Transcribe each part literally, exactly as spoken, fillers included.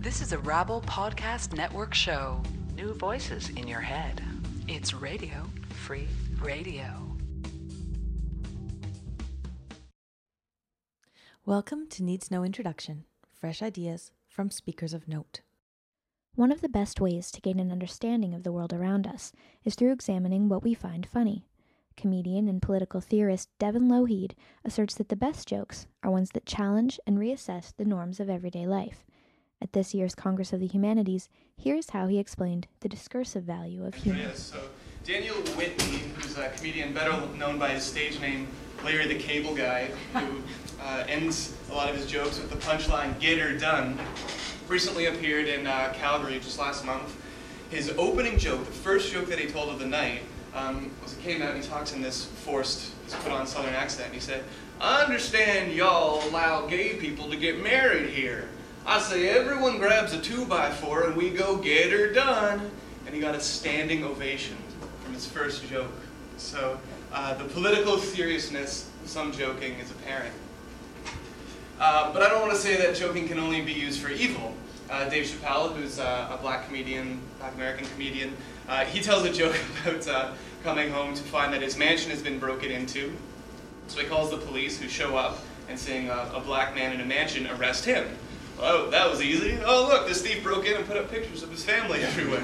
This is a Rabble Podcast Network show. New voices in your head. It's Radio Free Radio. Welcome to Needs No Introduction, fresh ideas from speakers of note. One of the best ways to gain an understanding of the world around us is through examining what we find funny. Comedian and political theorist Devin Lougheed asserts that the best jokes are ones that challenge and reassess the norms of everyday life. At this year's Congress of the Humanities, here's how he explained the discursive value of humor. Yes, so Daniel Whitney, who's a comedian better known by his stage name Larry the Cable Guy, who uh, ends a lot of his jokes with the punchline, "Get her done," recently appeared in uh, Calgary just last month. His opening joke, the first joke that he told of the night, um, was he came out and he talks in this forced, this put-on Southern accent, and he said, "I understand y'all allow gay people to get married here. I say everyone grabs a two by four and we go get her done." And he got a standing ovation from his first joke. So uh, the political seriousness of some joking is apparent. Uh, but I don't want to say that joking can only be used for evil. Uh, Dave Chappelle, who's uh, a black comedian, black American comedian, uh, he tells a joke about uh, coming home to find that his mansion has been broken into. So he calls the police, who show up and seeing a, a black man in a mansion arrest him. Oh, that was easy. Oh, look, this thief broke in and put up pictures of his family everywhere.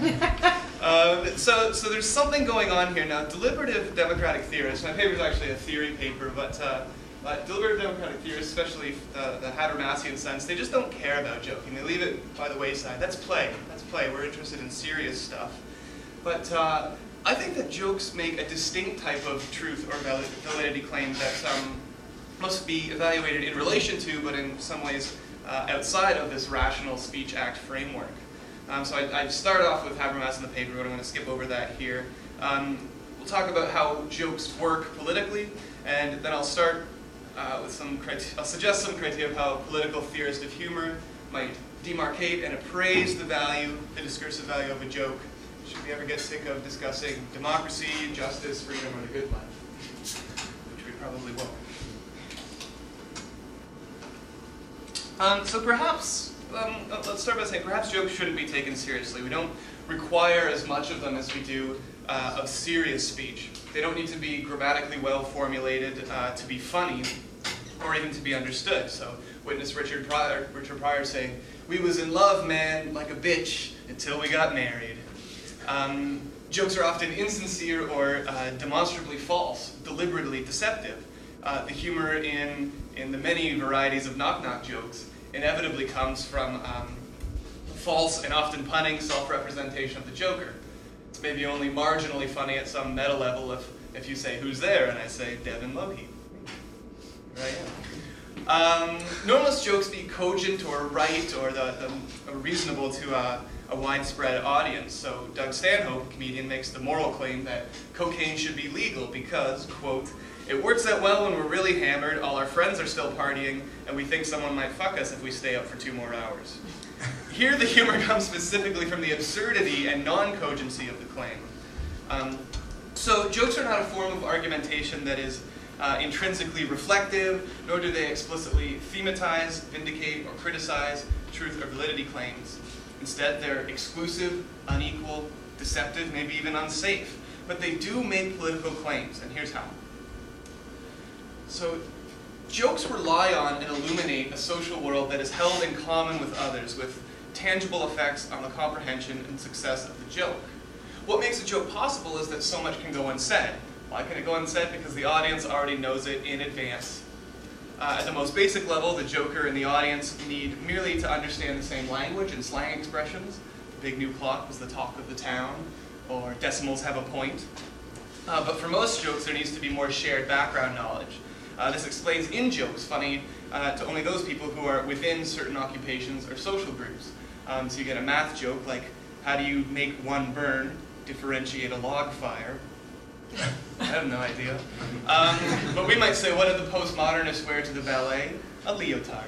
uh, so, so there's something going on here. Now, deliberative democratic theorists, my paper is actually a theory paper, but uh, uh, deliberative democratic theorists, especially uh, the Habermasian sense, they just don't care about joking. They leave it by the wayside. That's play. That's play. We're interested in serious stuff. But uh, I think that jokes make a distinct type of truth or validity claim that um, must be evaluated in relation to, but in some ways, Uh, outside of this rational speech act framework. Um, so I, I start off with Habermas in the paper, but I'm going to skip over that here. Um, we'll talk about how jokes work politically, and then I'll start uh, with some criteria. I'll suggest some criteria of how a political theorist of humor might demarcate and appraise the value, the discursive value of a joke. Should we ever get sick of discussing democracy, justice, freedom, or the good life? Which we probably won't. Um, so perhaps, um, let's start by saying perhaps jokes shouldn't be taken seriously. We don't require as much of them as we do uh, of serious speech. They don't need to be grammatically well formulated uh, to be funny or even to be understood. So witness Richard Pryor, Richard Pryor saying, "We was in love, man, like a bitch, until we got married." Um, jokes are often insincere or uh, demonstrably false, deliberately deceptive. Uh, the humor in, in the many varieties of knock-knock jokes inevitably comes from um, false and often punning self-representation of the joker. It's maybe only marginally funny at some meta level if, if you say, "Who's there?" and I say, "Devin Lougheed." Here I am. Um, nor must jokes be cogent or right or the, the, or reasonable to uh, a widespread audience. So Doug Stanhope, a comedian, makes the moral claim that cocaine should be legal because, quote, "It works out well when we're really hammered, all our friends are still partying, and we think someone might fuck us if we stay up for two more hours." Here the humor comes specifically from the absurdity and non-cogency of the claim. Um, so jokes are not a form of argumentation that is uh, intrinsically reflective, nor do they explicitly thematize, vindicate, or criticize truth or validity claims. Instead, they're exclusive, unequal, deceptive, maybe even unsafe. But they do make political claims, and here's how. So, jokes rely on and illuminate a social world that is held in common with others, with tangible effects on the comprehension and success of the joke. What makes a joke possible is that so much can go unsaid. Why can it go unsaid? Because the audience already knows it in advance. Uh, at the most basic level, the joker and the audience need merely to understand the same language and slang expressions. The big new clock was the talk of the town, or decimals have a point. Uh, but for most jokes, there needs to be more shared background knowledge. Uh, this explains in-jokes funny uh, to only those people who are within certain occupations or social groups. Um, so you get a math joke like, "How do you make one burn, differentiate a log fire?" I have no idea. Um, but we might say, "What did the postmodernists wear to the ballet? A leotard."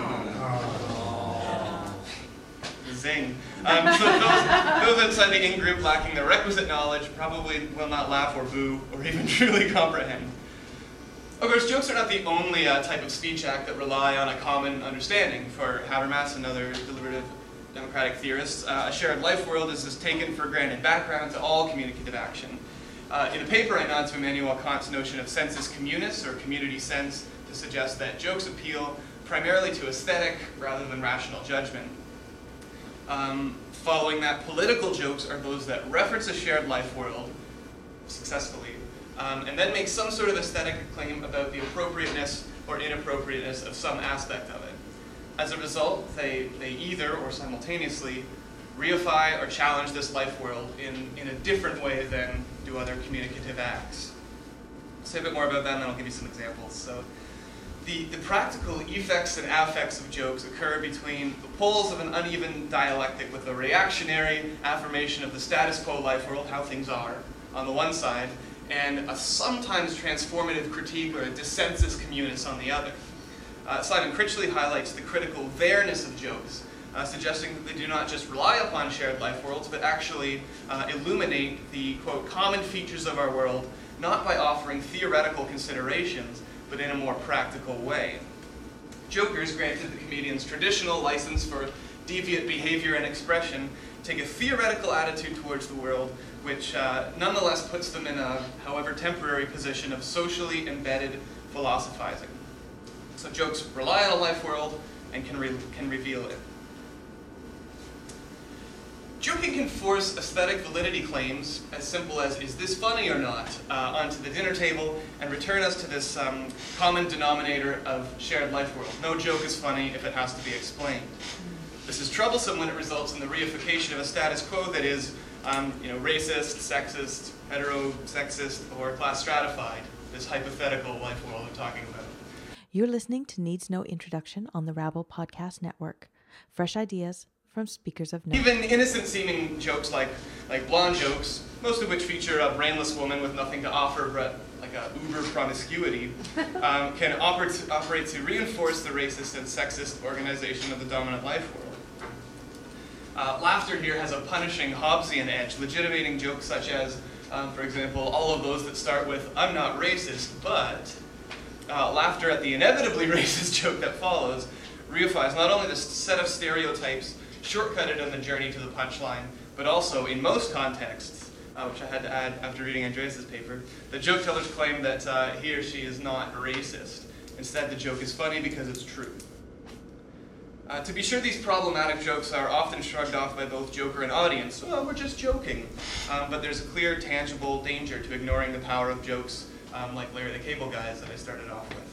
Zing. Um, so those, those outside the in-group lacking the requisite knowledge probably will not laugh or boo or even truly comprehend. Of course, jokes are not the only uh, type of speech act that rely on a common understanding. For Habermas and other deliberative democratic theorists, uh, a shared life world is this taken for granted background to all communicative action. Uh, in the paper, I nod to Immanuel Kant's notion of sensus communis, or community sense, to suggest that jokes appeal primarily to aesthetic rather than rational judgment. Um, following that, political jokes are those that reference a shared life world successfully, um, and then make some sort of aesthetic claim about the appropriateness or inappropriateness of some aspect of it. As a result, they, they either, or simultaneously, reify or challenge this life world in, in a different way than do other communicative acts. I'll say a bit more about that, and then I'll give you some examples. So, the, the practical effects and affects of jokes occur between the poles of an uneven dialectic with a reactionary affirmation of the status quo life world, how things are, on the one side, and a sometimes transformative critique or a dissensus communis on the other. Uh, Simon Critchley highlights the critical there-ness of jokes, uh, suggesting that they do not just rely upon shared life worlds, but actually uh, illuminate the, quote, common features of our world, not by offering theoretical considerations, but in a more practical way. Jokers, granted the comedian's traditional license for deviant behavior and expression, take a theoretical attitude towards the world, which uh, nonetheless puts them in a, however temporary, position of socially embedded philosophizing. So jokes rely on a life world and can, re can reveal it. Joking can force aesthetic validity claims, as simple as, is this funny or not, uh, onto the dinner table and return us to this um, common denominator of shared life world. No joke is funny if it has to be explained. This is troublesome when it results in the reification of a status quo that is um, you know, racist, sexist, heterosexist, or class stratified, this hypothetical life world I'm talking about. You're listening to Needs No Introduction on the Rabble Podcast Network. Fresh ideas from speakers of note. Even innocent-seeming jokes like, like blonde jokes, most of which feature a brainless woman with nothing to offer but like a uber promiscuity, um, can oper to, operate to reinforce the racist and sexist organization of the dominant life world. Uh, laughter here has a punishing Hobbesian edge, legitimating jokes such as, um, for example, all of those that start with, I'm not racist, but uh, laughter at the inevitably racist joke that follows reifies not only this set of stereotypes shortcutted on the journey to the punchline, but also, in most contexts, uh, which I had to add after reading Andreas' paper, the joke tellers claim that uh, he or she is not racist. Instead, the joke is funny because it's true. Uh, to be sure, these problematic jokes are often shrugged off by both joker and audience. Oh, we're just joking. Um, but there's a clear, tangible danger to ignoring the power of jokes um, like Larry the Cable Guys that I started off with.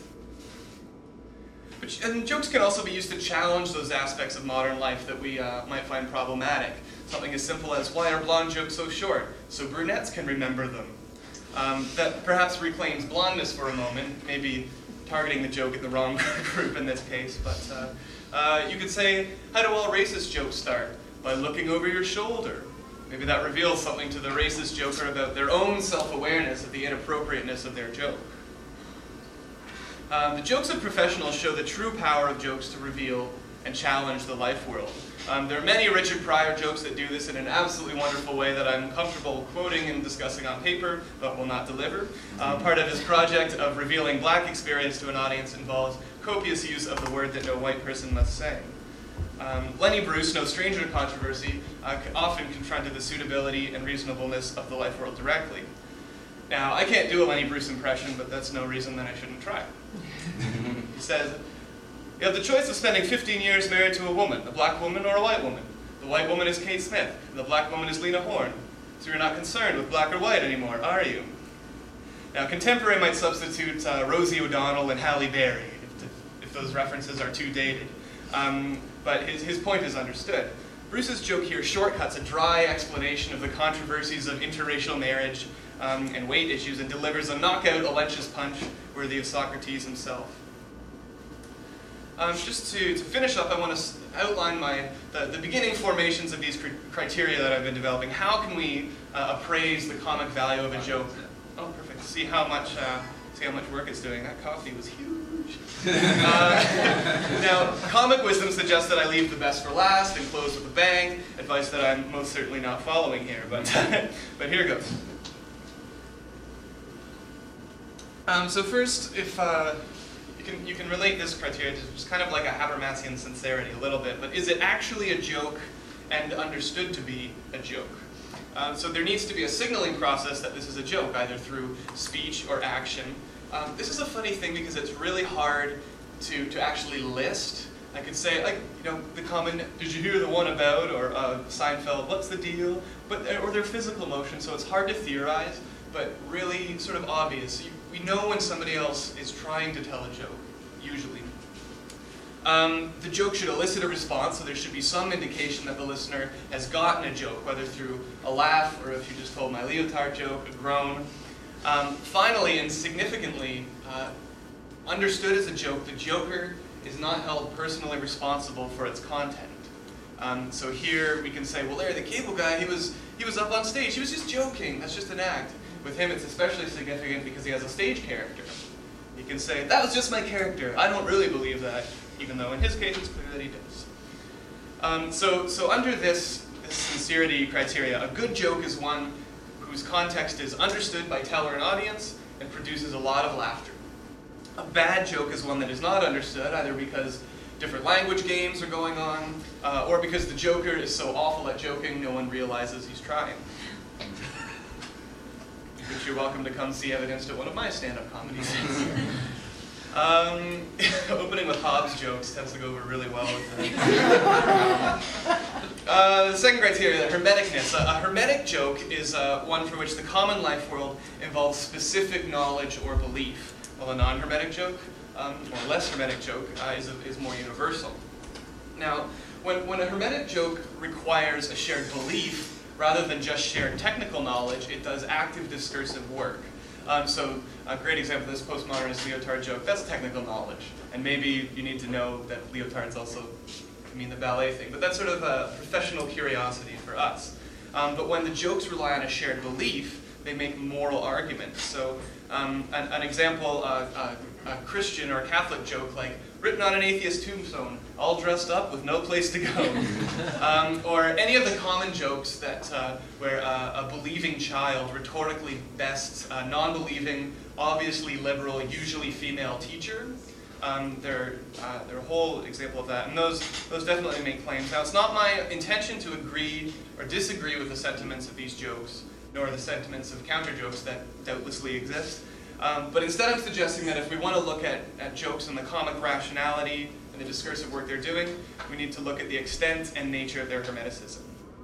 But, and jokes can also be used to challenge those aspects of modern life that we uh, might find problematic. Something as simple as, why are blonde jokes so short? So brunettes can remember them. Um, that perhaps reclaims blondness for a moment, maybe targeting the joke at the wrong group in this case. But uh, uh, you could say, how do all racist jokes start? By looking over your shoulder. Maybe that reveals something to the racist joker about their own self-awareness of the inappropriateness of their joke. Um, the jokes of professionals show the true power of jokes to reveal and challenge the life world. Um, there are many Richard Pryor jokes that do this in an absolutely wonderful way that I'm comfortable quoting and discussing on paper, but will not deliver. Uh, part of his project of revealing black experience to an audience involves copious use of the word that no white person must say. Um, Lenny Bruce, no stranger to controversy, uh, often confronted the suitability and reasonableness of the life world directly. Now, I can't do a Lenny Bruce impression, but that's no reason that I shouldn't try. He says, you have the choice of spending fifteen years married to a woman, a black woman or a white woman. The white woman is Kate Smith, and the black woman is Lena Horne. So you're not concerned with black or white anymore, are you? Now, contemporary might substitute uh, Rosie O'Donnell and Halle Berry, if, if those references are too dated. Um, but his, his point is understood. Bruce's joke here shortcuts a dry explanation of the controversies of interracial marriage um, and weight issues and delivers a knockout Alentius punch worthy of Socrates himself. Um, just to, to finish up, I want to outline my, the, the beginning formations of these cr criteria that I've been developing. How can we uh, appraise the comic value of a joke? Oh, perfect. See how much, uh, see how much work it's doing. That coffee was huge. uh, now, comic wisdom suggests that I leave the best for last and close with a bang, advice that I'm most certainly not following here, but, but here goes. Um, so first, if uh, you can you can relate this criteria to just kind of like a Habermasian sincerity a little bit, but is it actually a joke and understood to be a joke? Um, so there needs to be a signaling process that this is a joke, either through speech or action. Um, this is a funny thing because it's really hard to, to actually list. I could say, like, you know, the common, did you hear the one about, or uh, Seinfeld, what's the deal? But, or their physical motion, so it's hard to theorize, but really sort of obvious. You, we know when somebody else is trying to tell a joke, usually. Um, the joke should elicit a response, so there should be some indication that the listener has gotten a joke, whether through a laugh, or if you just told my leotard joke, a groan. Um, finally, and significantly, uh, understood as a joke, the joker is not held personally responsible for its content. Um, so here we can say, well, Larry the Cable Guy, he was he was up on stage, he was just joking, that's just an act. With him, it's especially significant because he has a stage character. He can say, that was just my character, I don't really believe that, even though in his case it's clear that he does. Um, so, so under this, this sincerity criteria, a good joke is one whose context is understood by teller and audience and produces a lot of laughter. A bad joke is one that is not understood, either because different language games are going on, uh, or because the joker is so awful at joking no one realizes he's trying. Which you're welcome to come see evidenced at one of my stand-up comedy scenes. Um, opening with Hobbes jokes tends to go over really well with that. uh, the second criteria, hermeticness. A, a hermetic joke is uh, one for which the common life world involves specific knowledge or belief, while a non-hermetic joke, um, or less hermetic joke, uh, is, a, is more universal. Now, when, when a hermetic joke requires a shared belief, rather than just shared technical knowledge, it does active discursive work. Um, so a great example of this postmodernist leotard joke, that's technical knowledge. And maybe you need to know that leotards also mean the ballet thing, but that's sort of a professional curiosity for us. Um, but when the jokes rely on a shared belief, they make moral arguments. So um, an, an example, uh, uh, a Christian or a Catholic joke like, written on an atheist tombstone, all dressed up with no place to go. um, or any of the common jokes that uh, where uh, a believing child rhetorically bests a non-believing, obviously liberal, usually female teacher. Um, they're, uh, they're a whole example of that, and those, those definitely make claims. Now, it's not my intention to agree or disagree with the sentiments of these jokes, nor the sentiments of counter-jokes that doubtlessly exist. Um, but instead I'm suggesting that if we want to look at, at jokes and the comic rationality and the discursive work they're doing, we need to look at the extent and nature of their hermeticism.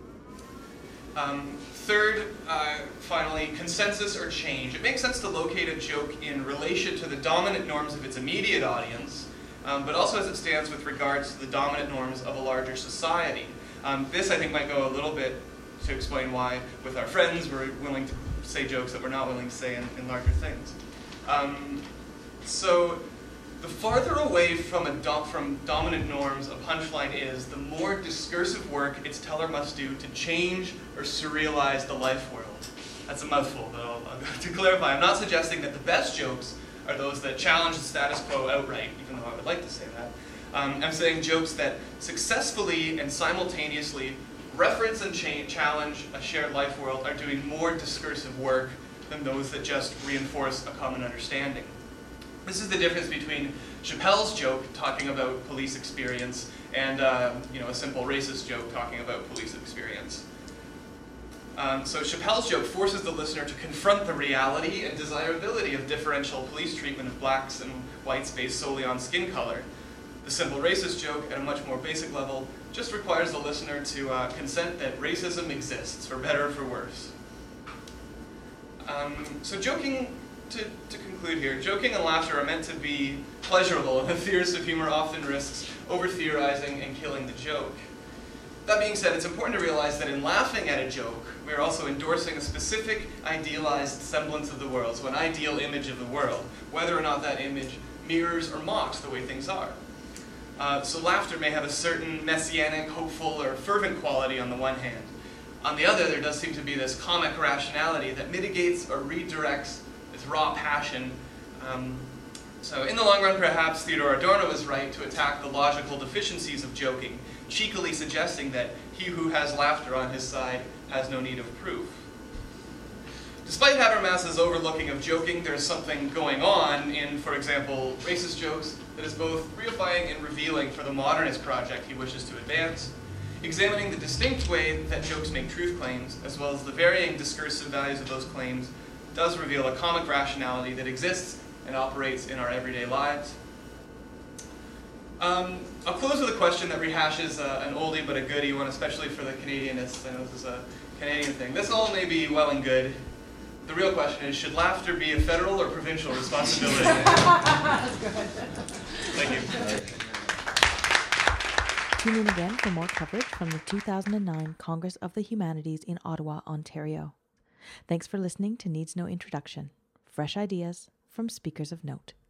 Um, third, uh, finally, consensus or change. It makes sense to locate a joke in relation to the dominant norms of its immediate audience, um, but also as it stands with regards to the dominant norms of a larger society. Um, this, I think, might go a little bit to explain why, with our friends, we're willing to say jokes that we're not willing to say in, in larger things. Um, so, the farther away from, a do from dominant norms a punchline is, the more discursive work its teller must do to change or surrealize the life world. That's a mouthful, but I'll, I'll, to clarify, I'm not suggesting that the best jokes are those that challenge the status quo outright, even though I would like to say that. Um, I'm saying jokes that successfully and simultaneously reference and cha challenge a shared life world are doing more discursive work than those that just reinforce a common understanding. This is the difference between Chappelle's joke talking about police experience and uh, you know, a simple racist joke talking about police experience. Um, so Chappelle's joke forces the listener to confront the reality and desirability of differential police treatment of blacks and whites based solely on skin color. The simple racist joke, at a much more basic level, just requires the listener to uh, consent that racism exists, for better or for worse. Um, so joking, to, to conclude here, joking and laughter are meant to be pleasurable, and the theorist of humor often risks over-theorizing and killing the joke. That being said, it's important to realize that in laughing at a joke, we are also endorsing a specific idealized semblance of the world, so an ideal image of the world, whether or not that image mirrors or mocks the way things are. Uh, so laughter may have a certain messianic, hopeful, or fervent quality on the one hand. On the other, there does seem to be this comic rationality that mitigates or redirects this raw passion. Um, so in the long run, perhaps Theodore Adorno is right to attack the logical deficiencies of joking, cheekily suggesting that he who has laughter on his side has no need of proof. Despite Habermas's overlooking of joking, there's something going on in, for example, racist jokes that is both reifying and revealing for the modernist project he wishes to advance, examining the distinct way that jokes make truth claims, as well as the varying discursive values of those claims, does reveal a comic rationality that exists and operates in our everyday lives. Um, I'll close with a question that rehashes uh, an oldie but a goodie one, especially for the Canadianists. I know this is a Canadian thing. This all may be well and good. The real question is, should laughter be a federal or provincial responsibility? That's good. Thank you. Tune in again for more coverage from the two thousand nine Congress of the Humanities in Ottawa, Ontario. Thanks for listening to Needs No Introduction. Fresh ideas from speakers of note.